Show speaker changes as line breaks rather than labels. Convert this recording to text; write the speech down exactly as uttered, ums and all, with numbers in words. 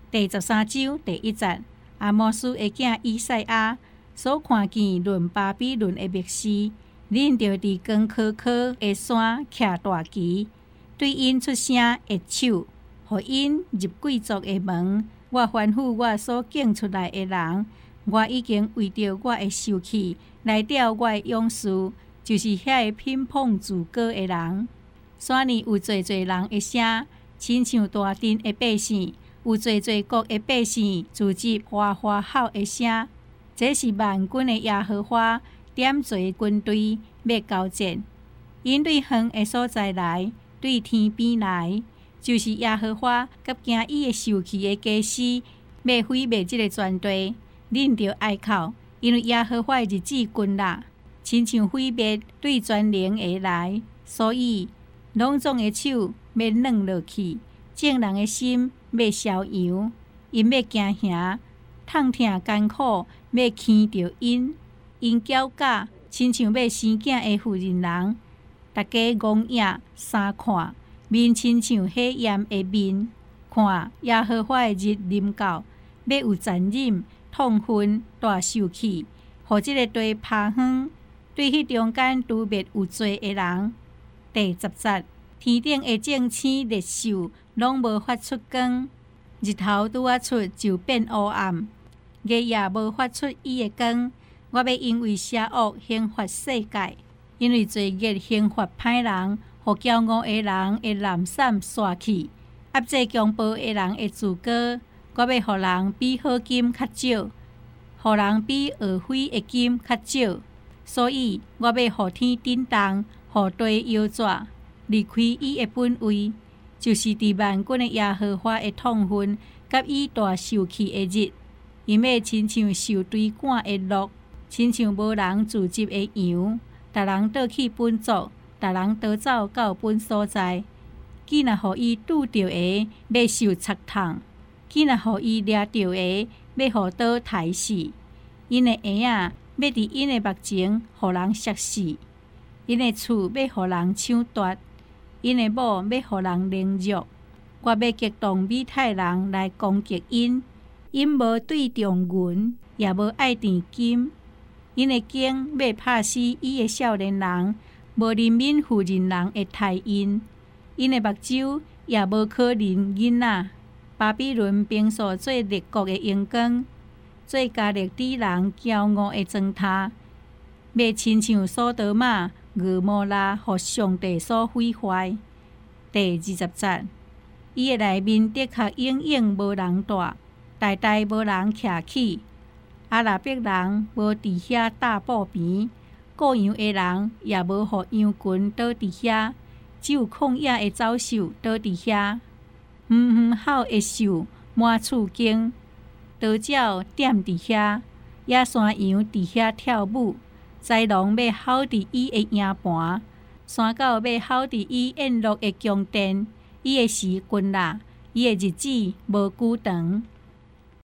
第十三章第一节，阿摩斯的囝以赛亞所看見論巴比倫的密示，恁就佇光可可的山徛大旗，對因出聲的手，互因入貴族的門。我吩咐我所揀出來的人，我已經為着我的受氣來調我的勇士，就是遐個乒乓自高的人。山裡有濟濟人的聲，親像大陣的百姓，有濟濟國的百姓自集嘩嘩吼的聲。這是萬軍的耶和華點做軍隊要交戰，因對遠的所在來，對天邊來，就是耶和華甲驚伊的受氣的家私，要毀滅這個全地。恁着哀哭，因為耶和華的日子近啦，親像毀滅對全能的來，所以攏總的手要軟落去，正人的心要消揚，因要驚嚇，痛疼艱苦。要牽着因，因腳架親像要生囝的婦人人，大家戇影三看，面親像火焰的面。看耶和華的日臨到，要有殘忍、痛恨、大受氣，互這個地趴荒，對迄中間拄滅有罪的人。第十節，天頂的正星日宿，攏無發出光，日頭拄啊出就變烏暗。月也無發出伊的光，我要因為邪惡刑罰世界，因為罪孽刑罰歹人，互驕傲的人會懶散逝去，壓制強暴的人會自高。我要互人比好金較少，互人比學費的金較少，所以我要互天震動，互地搖拽，離開伊的本位，就是佇萬軍的耶和華的痛恨，甲伊大受氣的日。因要親像受追趕的鹿，親像無人自集的羊，逐人倒去本族，逐人倒走到本所在。既若互伊拄着的，要受插痛；既若互伊掠着的，要互倒刣死。因的鞋仔要佇因的目前，互人摔死；因的厝要互人搶奪；因的某要互人凌辱。我要激動美太人來攻擊因。因無對重銀，也無愛甜金。因的弓要拍死伊的少年人，無憐憫婦人人會殺因。因的目睭也無可憐囡仔。巴比倫平素做列國的榮光，做加勒底人驕傲的磚頭，要親像索多瑪、蛾摩拉，互上帝所毀壞。第二十節，伊的內面的確永遠無人住。代代無人徛起，阿拉伯人無佇遐搭布邊，各樣的人也無互羊群倒佇遐，只有曠野的走獸倒佇遐。遠遠吼的獸滿厝間，刀鳥點佇遐，野山羊佇遐跳舞，豺狼要吼佇伊的營盤，山狗要吼佇伊宴樂的宮殿。伊的時近啦，伊的日子無久長。